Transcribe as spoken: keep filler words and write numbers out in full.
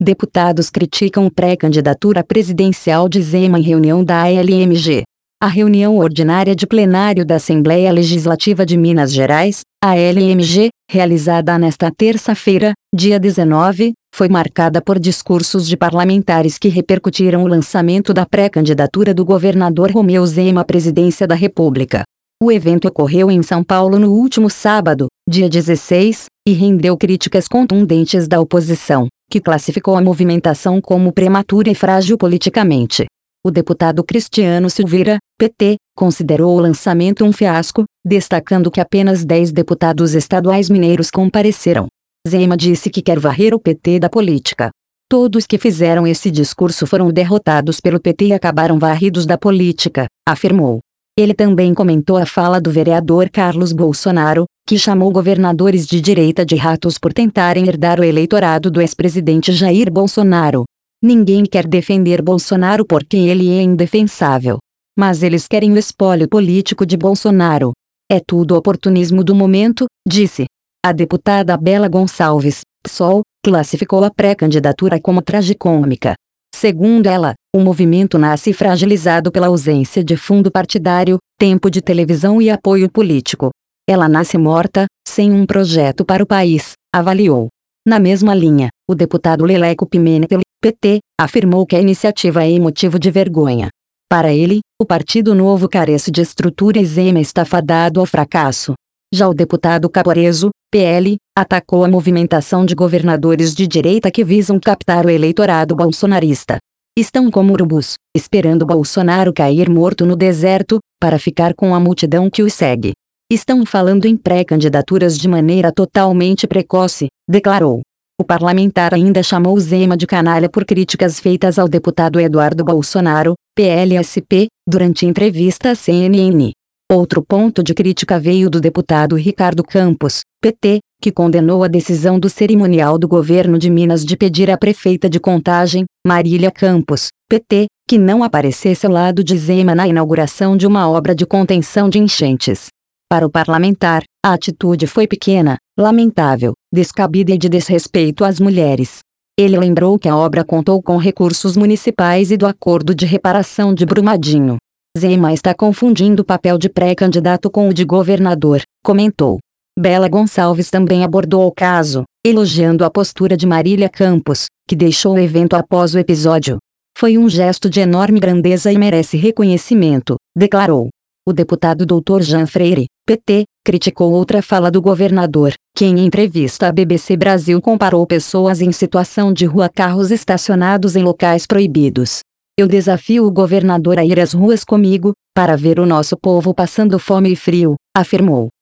deputados criticam pré-candidatura presidencial de Zema em reunião da A L M G. A reunião ordinária de plenário da Assembleia Legislativa de Minas Gerais, A L M G, realizada nesta terça-feira, dia dezenove, foi marcada por discursos de parlamentares que repercutiram o lançamento da pré-candidatura do governador Romeu Zema à presidência da República. O evento ocorreu em São Paulo no último sábado, dia dezesseis, e rendeu críticas contundentes da oposição, que classificou a movimentação como prematura e frágil politicamente. O deputado Cristiano Silveira, P T, considerou o lançamento um fiasco, destacando que apenas dez deputados estaduais mineiros compareceram. Zema disse que quer varrer o P T da política. Todos que fizeram esse discurso foram derrotados pelo P T e acabaram varridos da política, afirmou. Ele também comentou a fala do vereador Carlos Bolsonaro, que chamou governadores de direita de ratos por tentarem herdar o eleitorado do ex-presidente Jair Bolsonaro. Ninguém quer defender Bolsonaro porque ele é indefensável. Mas eles querem o espólio político de Bolsonaro. É tudo oportunismo do momento, disse. A deputada Bela Gonçalves, P SOL, classificou a pré-candidatura como tragicômica. Segundo ela, o movimento nasce fragilizado pela ausência de fundo partidário, tempo de televisão e apoio político. Ela nasce morta, sem um projeto para o país, avaliou. Na mesma linha, o deputado Leleco Pimentel, P T, afirmou que a iniciativa é motivo de vergonha. Para ele, o Partido Novo carece de estrutura e Zema está fadado ao fracasso. Já o deputado Caporeso, P L, atacou a movimentação de governadores de direita que visam captar o eleitorado bolsonarista. Estão como urubus, esperando Bolsonaro cair morto no deserto, para ficar com a multidão que o segue. Estão falando em pré-candidaturas de maneira totalmente precoce, declarou. O parlamentar ainda chamou Zema de canalha por críticas feitas ao deputado Eduardo Bolsonaro, P L S P, durante entrevista à C N N. Outro ponto de crítica veio do deputado Ricardo Campos, P T, que condenou a decisão do cerimonial do governo de Minas de pedir à prefeita de Contagem, Marília Campos, P T, que não aparecesse ao lado de Zema na inauguração de uma obra de contenção de enchentes. Para o parlamentar, a atitude foi pequena, lamentável, descabida e de desrespeito às mulheres. Ele lembrou que a obra contou com recursos municipais e do acordo de reparação de Brumadinho. Zema está confundindo o papel de pré-candidato com o de governador, comentou. Bela Gonçalves também abordou o caso, elogiando a postura de Marília Campos, que deixou o evento após o episódio. Foi um gesto de enorme grandeza e merece reconhecimento, declarou. O deputado doutor Jean Freire, P T, criticou outra fala do governador, que em entrevista à B B C Brasil comparou pessoas em situação de rua a carros estacionados em locais proibidos. Eu desafio o governador a ir às ruas comigo, para ver o nosso povo passando fome e frio, afirmou.